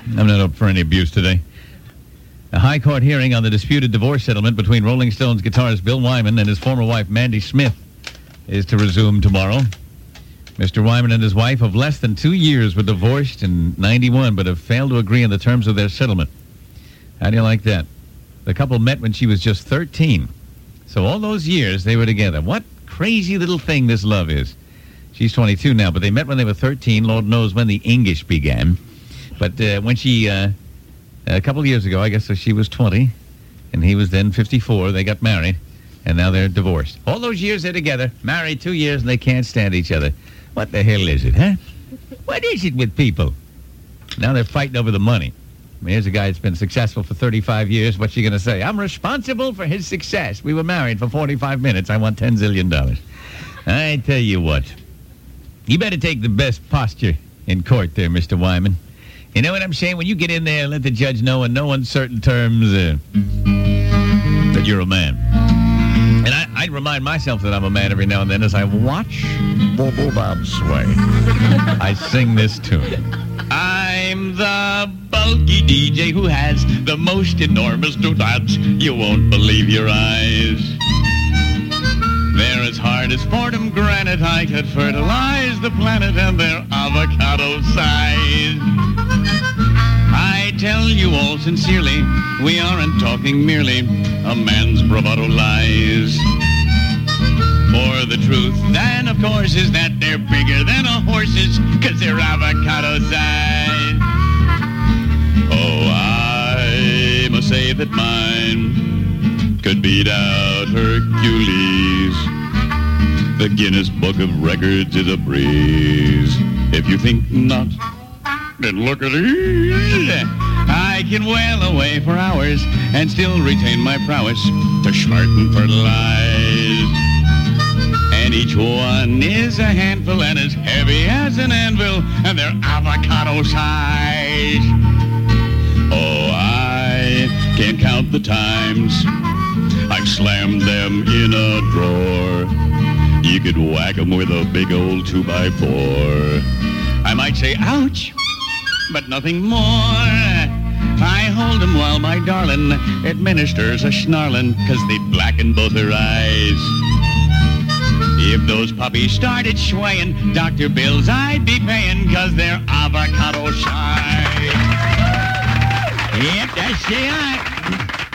I'm not up for any abuse today. A high court hearing on the disputed divorce settlement between Rolling Stones guitarist Bill Wyman and his former wife, Mandy Smith, is to resume tomorrow. Mr. Wyman and his wife of less than 2 years were divorced in 91, but have failed to agree on the terms of their settlement. How do you like that? The couple met when she was just 13. So all those years they were together. What crazy little thing this love is. She's 22 now, but they met when they were 13. Lord knows when the English began. But when she, a couple of years ago, I guess so she was 20, and he was then 54. They got married, and now they're divorced. All those years they're together, married 2 years, and they can't stand each other. What the hell is it, huh? What is it with people? Now they're fighting over the money. I mean, here's a guy that's been successful for 35 years. What's she going to say? I'm responsible for his success. We were married for 45 minutes. I want $10 zillion. I tell you what. You better take the best posture in court there, Mr. Wyman. You know what I'm saying? When you get in there and let the judge know in no uncertain terms that you're a man. And I remind myself that I'm a man every now and then as I watch Bobo Bob sway. I sing this tune. I'm the bulky DJ who has the most enormous doodads. You won't believe your eyes. They're as hard as Fordham granite. I could fertilize the planet and they're avocado size. I tell you all sincerely, we aren't talking merely a man's bravado lies. For the truth, then, of course, is that they're bigger than a horse's, 'cause they're avocado size. Oh, I must say that mine could beat out Hercules. The Guinness Book of Records is a breeze. If you think not, then look at these. I can wail away for hours and still retain my prowess to smart and fertilize. And each one is a handful and as heavy as an anvil, and they're avocado size. Oh, I can't count the times I've slammed them in a drawer. You could whack them with a big old 2x4. I might say, ouch, but nothing more. I hold them while my darling administers a snarling, 'cause they blacken both her eyes. If those puppies started swaying, Dr. Bills I'd be paying, 'cause they're avocado size. Yep, that's the art.